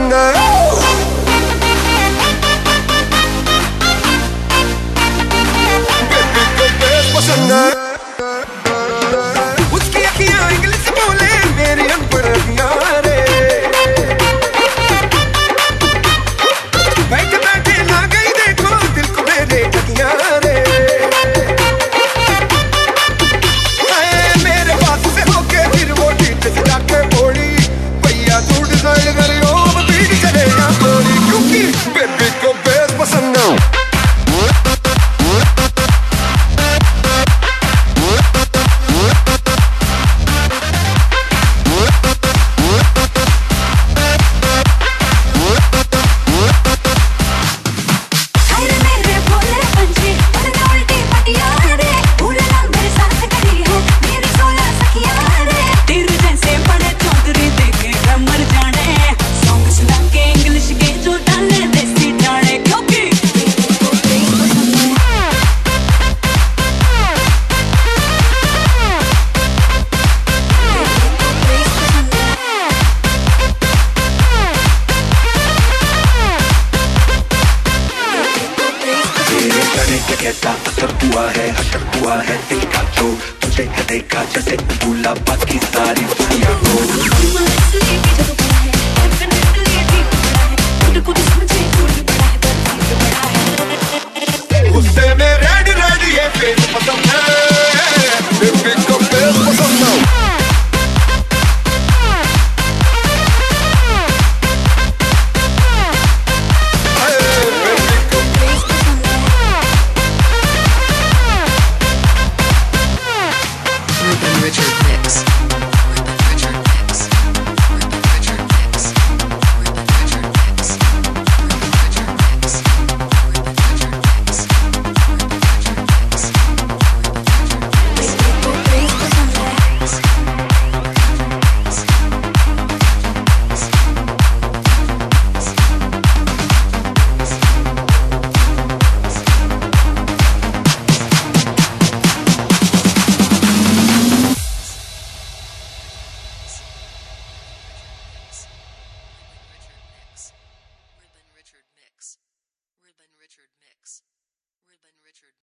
पसंद है। पसंद है उसकी अखियां इंग्लिश बोले मेरी अनपढ़ अखियां रे। बैठ बैठे ना गई देखो दिल को मेरे अखियां रे। मेरे पास से होके फिर वो टीट से जाके बोली भैया तू डिजाइन करियो बीट चले या बोली क्योंकि बेबी को बेस पसंद है। कैसा असर हुआ है असर हुआ है दिल का तो तुझे देखा जैसे भूला बाकी सारी दुनिया को। गुस्से में रेड रेड ये फेस पसंद है बेबी को फेस पसंद है। Richard Mix.